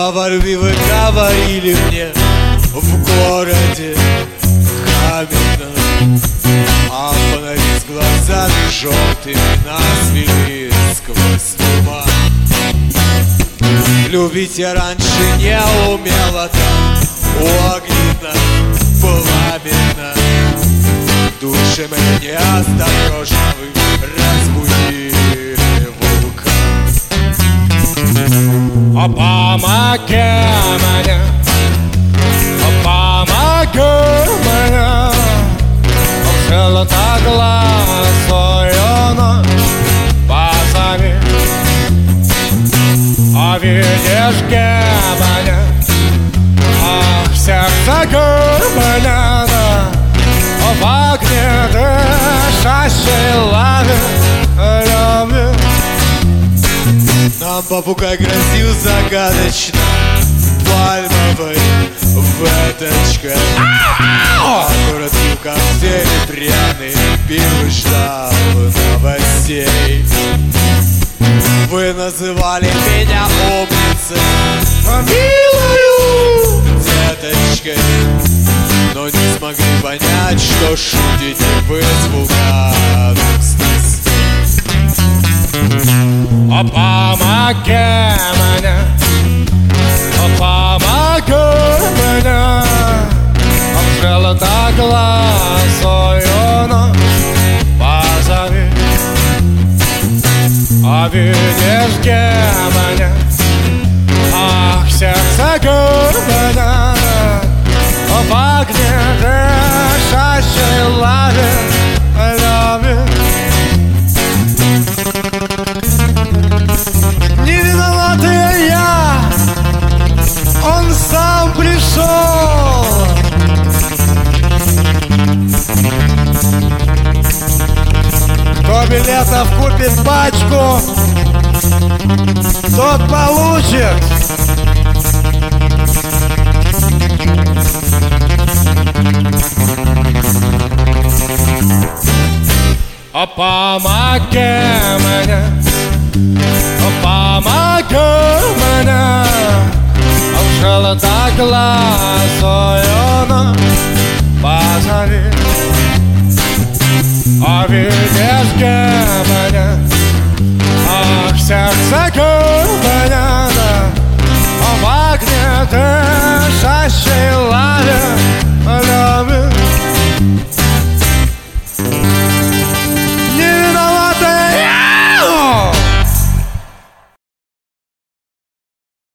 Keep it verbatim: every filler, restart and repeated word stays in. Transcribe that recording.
Слова любви вы говорили мне в городе каменном, а фонари с глазами желтыми нас вели сквозь туман. Любить я раньше не умела так огненно, пламенно. Души мои неосторожно вы разбудили вулкан. О, помоги мне, о, помоги мне, о, золотоглазую ночь позови. О, видишь гибель, ах, сердце гибельно, о, в огне дышащей лаве любви. Нам попугай грозил загадочно пальмовой веточкой, а город пил коктейли пряный, пил и ждал новостей. Вы называли меня умницей, милою деточкой, но не смогли понять, что шутите вы с вулканом страстей. О, помоги мне, о, помоги мне, о, золотоглазую ночь позови. О, видишь гибель, ах, сердце гибельно, о, в огне дышащей лаве любви. Не виноватый я, он сам пришел. Кто билетов купит пачку, тот получит. О, помоги мне, о, помоги мне, о, золотоглазую ночь позови. О, видишь гибель, ах, сердце